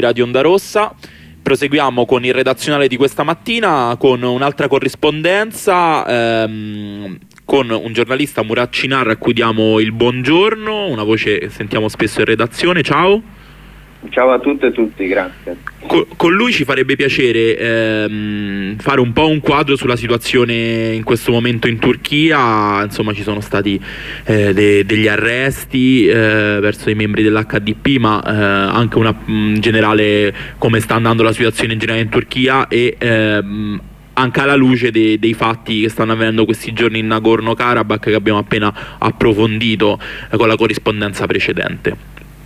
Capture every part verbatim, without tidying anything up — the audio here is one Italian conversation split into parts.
Radio Onda Rossa. Proseguiamo con il redazionale di questa mattina con un'altra corrispondenza ehm, con un giornalista, Murat Çınar, a cui diamo il buongiorno, una voce che sentiamo spesso in redazione. Ciao. Ciao a tutte e tutti, grazie. Co- con lui ci farebbe piacere ehm, fare un po' un quadro sulla situazione in questo momento in Turchia. Insomma, ci sono stati eh, de- degli arresti eh, verso i membri dell'H D P, ma eh, anche una, in generale come sta andando la situazione in generale in Turchia e ehm, anche alla luce de- dei fatti che stanno avvenendo questi giorni in Nagorno-Karabakh, che abbiamo appena approfondito eh, con la corrispondenza precedente.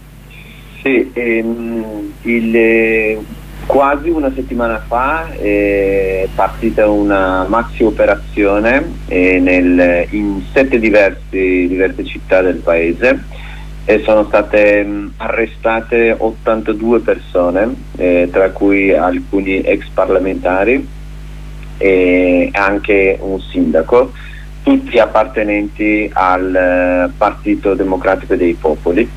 Sì, ehm, il, eh, quasi una settimana fa è partita una maxi operazione eh, nel, in sette diversi, diverse città del paese e sono state mh, arrestate ottantadue persone, eh, tra cui alcuni ex parlamentari e anche un sindaco, tutti appartenenti al eh, Partito Democratico dei Popoli.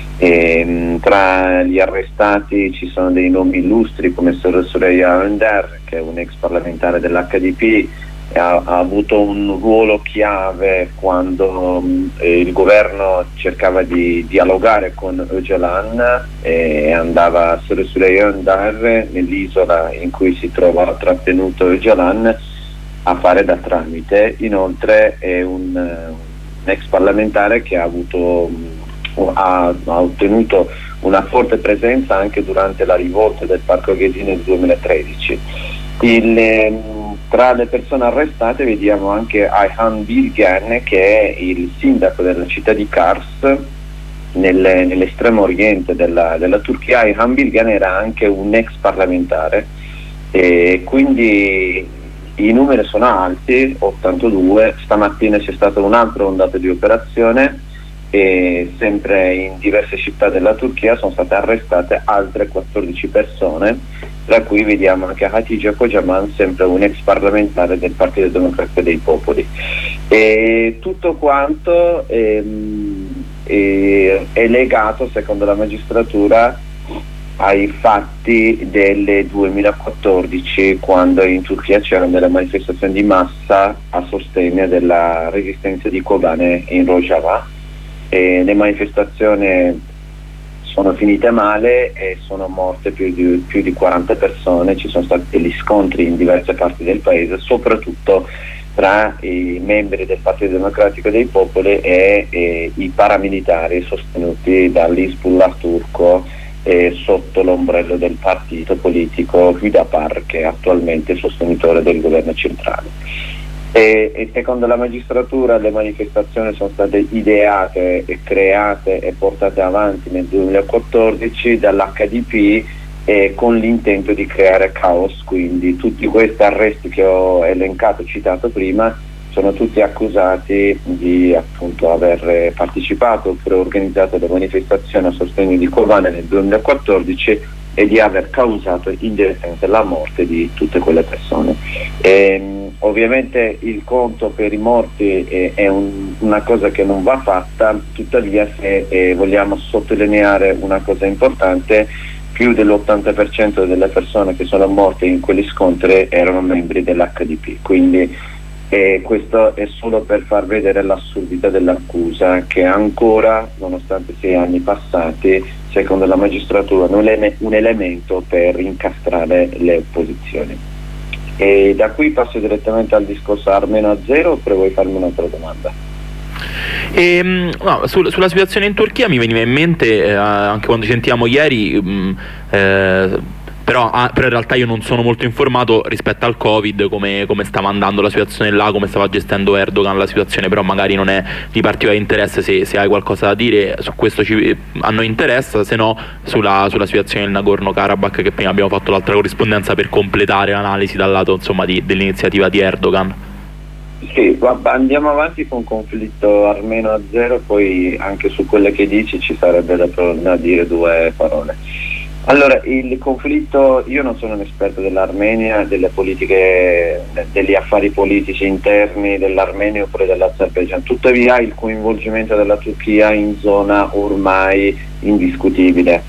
E, tra gli arrestati ci sono dei nomi illustri come Süreyya Önder, che è un ex parlamentare dell'H D P, ha, ha avuto un ruolo chiave quando eh, il governo cercava di dialogare con Öcalan e andava Süreyya Önder nell'isola in cui si trova trattenuto Öcalan a fare da tramite. Inoltre è un, un ex parlamentare che ha avuto Ha, ha ottenuto una forte presenza anche durante la rivolta del Parco Gezi nel duemilatredici. Il, tra le persone arrestate vediamo anche Ayhan Bilgen, che è il sindaco della città di Kars nel, nell'estremo oriente della, della Turchia. Ayhan Bilgen era anche un ex parlamentare e quindi i numeri sono alti, ottantadue. Stamattina c'è stata un'altra ondata di operazione e sempre in diverse città della Turchia sono state arrestate altre quattordici persone, tra cui vediamo anche Hatice Kocaman, sempre un ex parlamentare del Partito Democratico dei Popoli. E tutto quanto ehm, è, è legato, secondo la magistratura, ai fatti del duemilaquattordici, quando in Turchia c'erano delle manifestazioni di massa a sostegno della resistenza di Kobane in Rojava. E le manifestazioni sono finite male e sono morte più di, più di quaranta persone. Ci sono stati degli scontri in diverse parti del paese, soprattutto tra i membri del Partito Democratico dei Popoli e, e i paramilitari sostenuti dall'Hizbullah turco eh, sotto l'ombrello del partito politico Hüdapar, che è attualmente sostenitore del governo centrale. E, e secondo la magistratura le manifestazioni sono state ideate e create e portate avanti nel duemilaquattordici dall'H D P eh, con l'intento di creare caos. Quindi tutti questi arresti che ho elencato, citato prima, sono tutti accusati di appunto aver partecipato oppure organizzato le manifestazioni a sostegno di Kobane nel duemilaquattordici e di aver causato indirettamente la morte di tutte quelle persone. E, ovviamente il conto per i morti è, è un, una cosa che non va fatta, tuttavia se eh, vogliamo sottolineare una cosa importante, più dell'ottanta per cento delle persone che sono morte in quegli scontri erano membri dell'H D P, quindi eh, questo è solo per far vedere l'assurdità dell'accusa, che ancora, nonostante sei anni passati, secondo la magistratura non è un elemento per incastrare le opposizioni. E da qui passo direttamente al discorso Armeno a zero, oppure vuoi farmi un'altra domanda? E, no, su, sulla situazione in Turchia mi veniva in mente eh, anche quando ci sentiamo ieri mh, eh, però, ah, però in realtà io non sono molto informato rispetto al Covid, come, come stava andando la situazione là, come stava gestendo Erdogan la situazione, però magari non è di particolare interesse. Se, se hai qualcosa da dire su questo ci, a noi interessa, se no sulla, sulla situazione del Nagorno-Karabakh, che prima abbiamo fatto l'altra corrispondenza per completare l'analisi dal lato insomma di, dell'iniziativa di Erdogan. Sì, andiamo avanti con conflitto armeno a zero, poi anche su quelle che dici ci sarebbe da, da dire due parole. Allora, il conflitto, io non sono un esperto dell'Armenia, delle politiche, degli affari politici interni dell'Armenia oppure dell'Azerbaijan, tuttavia il coinvolgimento della Turchia in zona ormai indiscutibile.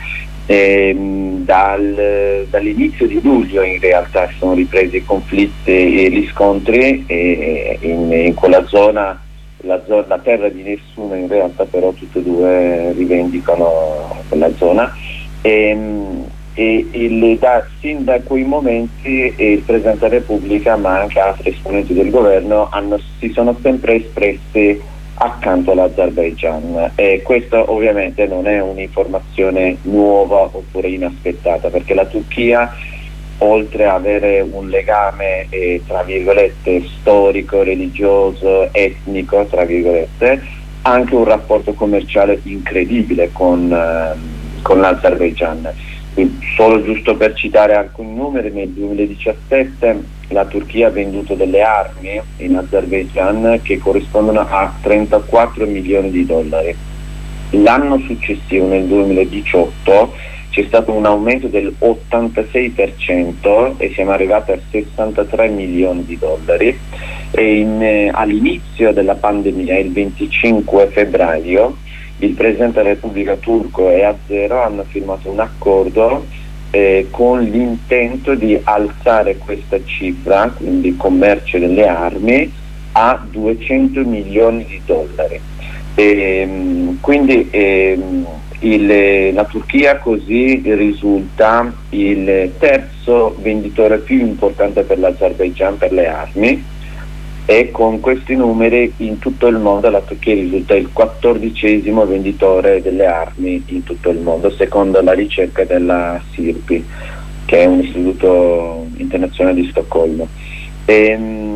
E, dal, dall'inizio di luglio in realtà sono ripresi i conflitti e gli scontri e in, in quella zona la, zona, la terra di nessuno in realtà, però tutte e due rivendicano quella zona e, e il, da, sin da quei momenti il Presidente della Repubblica ma anche altri esponenti del governo hanno, si sono sempre espressi accanto all'Azerbaigian e questo ovviamente non è un'informazione nuova oppure inaspettata, perché la Turchia, oltre ad avere un legame eh, tra virgolette storico, religioso, etnico tra virgolette, ha anche un rapporto commerciale incredibile con, eh, con l'Azerbaigian. Solo giusto per citare alcuni numeri, nel duemiladiciassette la Turchia ha venduto delle armi in Azerbaigian che corrispondono a trentaquattro milioni di dollari. L'anno successivo, nel duemiladiciotto, c'è stato un aumento dell'ottantasei per cento e siamo arrivati a sessantatré milioni di dollari. E in, eh, all'inizio della pandemia, il venticinque febbraio, il Presidente della Repubblica turco e Azero hanno firmato un accordo eh, con l'intento di alzare questa cifra, quindi commercio delle armi, a duecento milioni di dollari. E, quindi eh, il, la Turchia così risulta il terzo venditore più importante per l'Azerbaigian per le armi, e con questi numeri in tutto il mondo la Turchia risulta il quattordicesimo venditore delle armi in tutto il mondo, secondo la ricerca della S I R P I, che è un istituto internazionale di Stoccolma. E,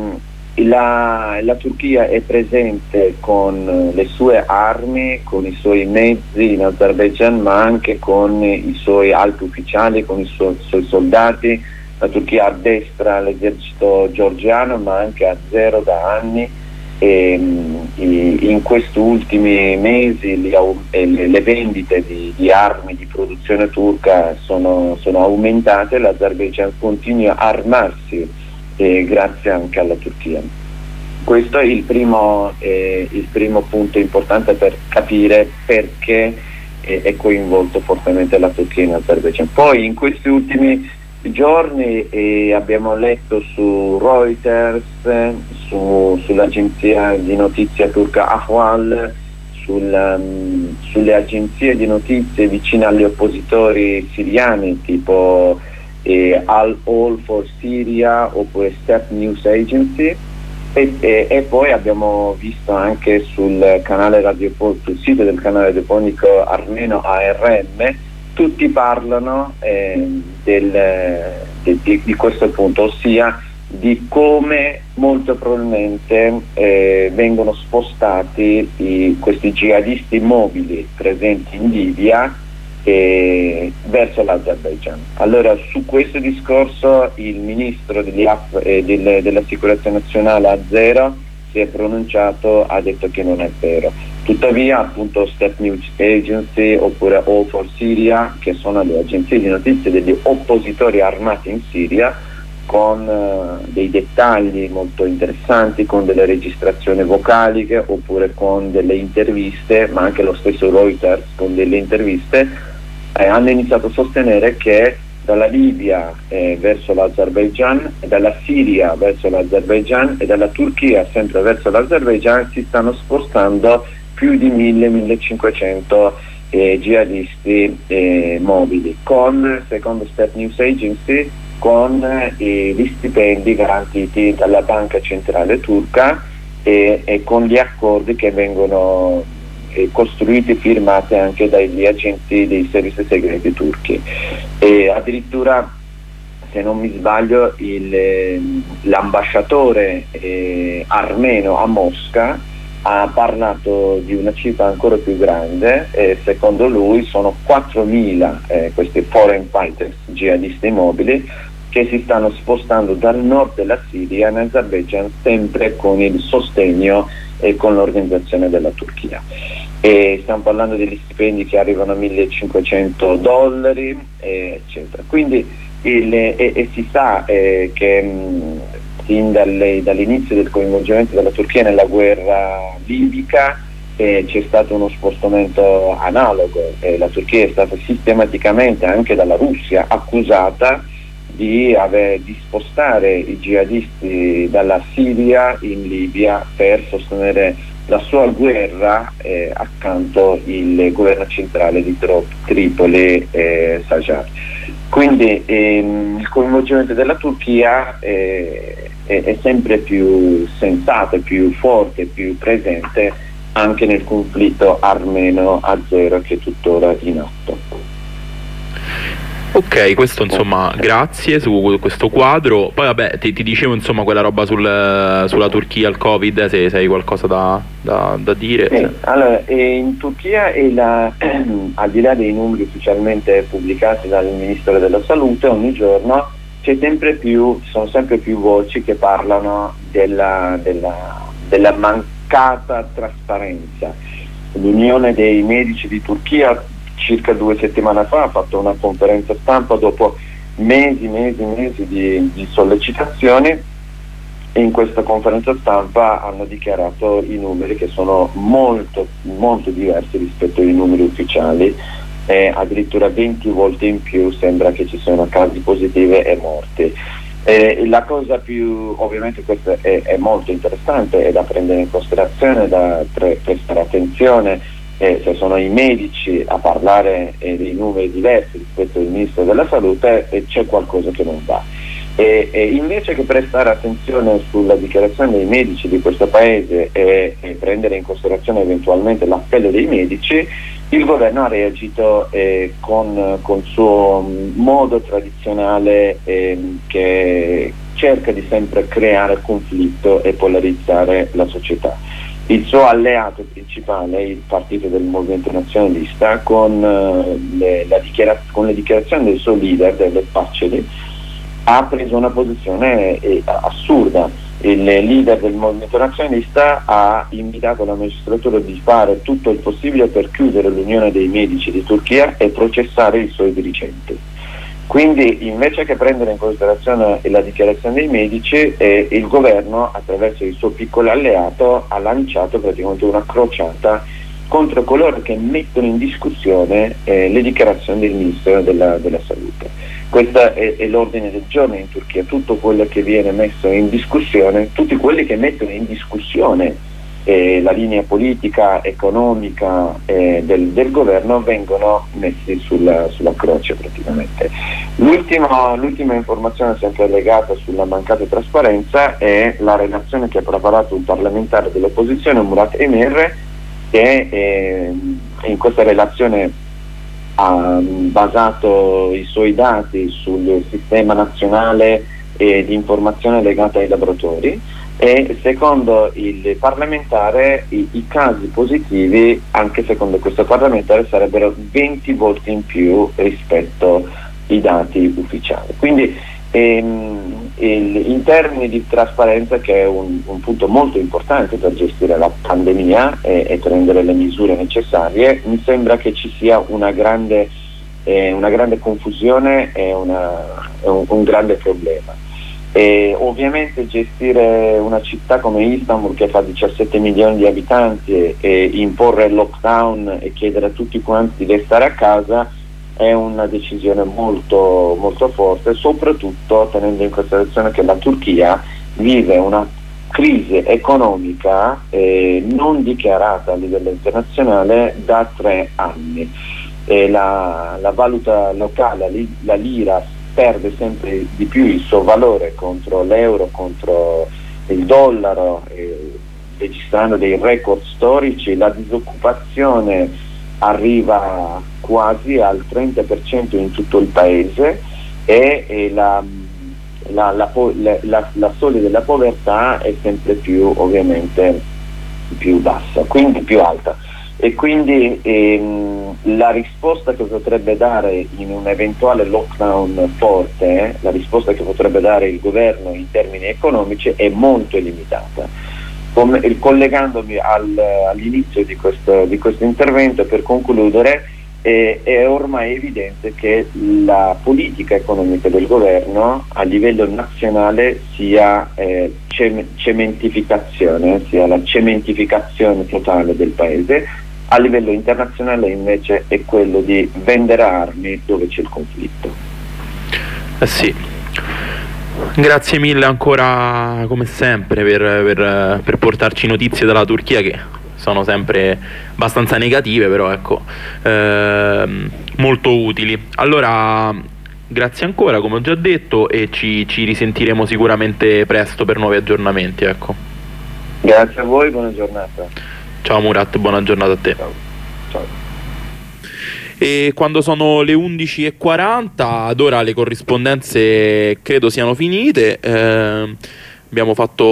la, la Turchia è presente con le sue armi, con i suoi mezzi in Azerbaigian, ma anche con i suoi alti ufficiali, con i suoi, i suoi soldati. La Turchia addestra l'esercito georgiano ma anche Azero da anni e in questi ultimi mesi le, le vendite di, di armi di produzione turca sono, sono aumentate. L'Azerbaigian continua a armarsi eh, grazie anche alla Turchia. Questo è il primo, eh, il primo punto importante per capire perché eh, è coinvolto fortemente la Turchia in Azerbaigian. Poi in questi ultimi giorni eh, abbiamo letto su Reuters, su, sull'agenzia di notizia turca Ahval, sul, um, sulle agenzie di notizie vicine agli oppositori siriani tipo eh, Al All for Syria oppure Step News Agency e, e, e poi abbiamo visto anche sul canale radiofonico, sul sito del canale radiofonico armeno A R M. Tutti parlano eh, del, de, di, di questo punto, ossia di come molto probabilmente eh, vengono spostati i, questi jihadisti mobili presenti in Libia eh, verso l'Azerbaigian. Allora, su questo discorso il ministro degli Af- eh, del, della sicurezza nazionale azero si è pronunciato, ha detto che non è vero. Tuttavia, appunto, Step News Agency oppure All for Syria, che sono le agenzie di notizie degli oppositori armati in Siria, con uh, dei dettagli molto interessanti, con delle registrazioni vocaliche oppure con delle interviste, ma anche lo stesso Reuters con delle interviste, eh, hanno iniziato a sostenere che dalla Libia eh, verso l'Azerbaigian, dalla Siria verso l'Azerbaigian e dalla Turchia sempre verso l'Azerbaigian si stanno spostando più di mille millecinquecento eh, jihadisti eh, mobili, con, secondo Step News Agency, con eh, gli stipendi garantiti dalla banca centrale turca e, e con gli accordi che vengono eh, costruiti e firmati anche dagli agenti dei servizi segreti turchi. E addirittura, se non mi sbaglio, il, eh, l'ambasciatore eh, armeno a Mosca ha parlato di una cifra ancora più grande e secondo lui sono quattromila eh, questi foreign fighters, jihadisti mobili, che si stanno spostando dal nord della Siria in Azerbaigian, sempre con il sostegno e con l'organizzazione della Turchia. E stiamo parlando degli stipendi che arrivano a millecinquecento dollari, eh, eccetera. Quindi il, e, e si sa eh, che mh, sin dalle, dall'inizio del coinvolgimento della Turchia nella guerra libica eh, c'è stato uno spostamento analogo, eh, la Turchia è stata sistematicamente anche dalla Russia accusata di, aver, di spostare i jihadisti dalla Siria in Libia per sostenere la sua guerra eh, accanto al governo centrale di Tro- Tripoli e Sajar. Quindi ehm, il coinvolgimento della Turchia eh, è, è sempre più sensato, più forte, più presente anche nel conflitto armeno-azero che è tuttora in atto. Ok, questo insomma, grazie su questo quadro. Poi vabbè, ti, ti dicevo insomma quella roba sul, sulla Turchia, il Covid, se, se hai qualcosa da, da, da dire. Eh, allora, eh, in Turchia è la, al di là dei numeri ufficialmente pubblicati dal Ministero della Salute, ogni giorno c'è sempre più, ci sono sempre più voci che parlano della, della, della mancata trasparenza. L'Unione dei Medici di Turchia circa due settimane fa ha fatto una conferenza stampa dopo mesi, mesi, mesi di, di sollecitazioni, e in questa conferenza stampa hanno dichiarato i numeri che sono molto, molto diversi rispetto ai numeri ufficiali, e addirittura venti volte in più sembra che ci siano casi positivi e morti. E la cosa più, ovviamente questa è, è molto interessante, è da prendere in considerazione, da pre- prestare attenzione. Eh, se sono i medici a parlare eh, dei numeri diversi rispetto al Ministro della Salute, eh, c'è qualcosa che non va. E, e invece che prestare attenzione sulla dichiarazione dei medici di questo paese e, e prendere in considerazione eventualmente l'appello dei medici, il governo ha reagito eh, con il suo modo tradizionale eh, che cerca di sempre creare conflitto e polarizzare la società. Il suo alleato principale, il partito del Movimento Nazionalista, con, uh, le, la dichiara- con le dichiarazioni del suo leader, delle Paceli, ha preso una posizione eh, assurda. Il leader del Movimento Nazionalista ha invitato la magistratura di fare tutto il possibile per chiudere l'Unione dei Medici di Turchia e processare i suoi dirigenti. Quindi invece che prendere in considerazione la dichiarazione dei medici, eh, il governo attraverso il suo piccolo alleato ha lanciato praticamente una crociata contro coloro che mettono in discussione eh, le dichiarazioni del Ministero della, della Salute. Questo è, è l'ordine del giorno in Turchia: tutto quello che viene messo in discussione, tutti quelli che mettono in discussione eh, la linea politica, economica eh, del, del governo vengono messi sulla, sulla croce praticamente. L'ultima, l'ultima informazione sempre legata sulla mancata trasparenza è la relazione che ha preparato un parlamentare dell'opposizione, Murat Emir, che eh, in questa relazione ha basato i suoi dati sul sistema nazionale eh, di informazione legata ai laboratori, e secondo il parlamentare i, i casi positivi, anche secondo questo parlamentare, sarebbero venti volte in più rispetto ai dati ufficiali. Quindi ehm, il, in termini di trasparenza, che è un, un punto molto importante per gestire la pandemia e, e prendere le misure necessarie, mi sembra che ci sia una grande, eh, una grande confusione e una, un, un grande problema. E ovviamente gestire una città come Istanbul, che fa diciassette milioni di abitanti, e, e imporre il lockdown e chiedere a tutti quanti di restare a casa è una decisione molto, molto forte, soprattutto tenendo in considerazione che la Turchia vive una crisi economica eh, non dichiarata a livello internazionale da tre anni. E la, la valuta locale, la, la lira, perde sempre di più il suo valore contro l'euro, contro il dollaro, eh, registrando dei record storici. La disoccupazione arriva quasi al trenta per cento in tutto il paese, e, e la, la, la, la, la soglia della povertà è sempre più, ovviamente, più bassa, quindi più alta. E quindi ehm, la risposta che potrebbe dare in un eventuale lockdown forte, eh, la risposta che potrebbe dare il governo in termini economici è molto limitata. Come, collegandomi al, all'inizio di questo, di questo intervento, per concludere, E è ormai evidente che la politica economica del governo a livello nazionale sia eh, cementificazione, sia la cementificazione totale del paese, a livello internazionale invece è quello di vendere armi dove c'è il conflitto. Eh sì. Grazie mille ancora come sempre per, per, per portarci notizie dalla Turchia che sono sempre abbastanza negative, però ecco, ehm, molto utili. Allora, grazie ancora, come ho già detto, e ci, ci risentiremo sicuramente presto per nuovi aggiornamenti, ecco. Grazie a voi, buona giornata. Ciao Murat, buona giornata a te. Ciao. Ciao. E quando sono le undici e quaranta, ad ora le corrispondenze credo siano finite. Eh, abbiamo fatto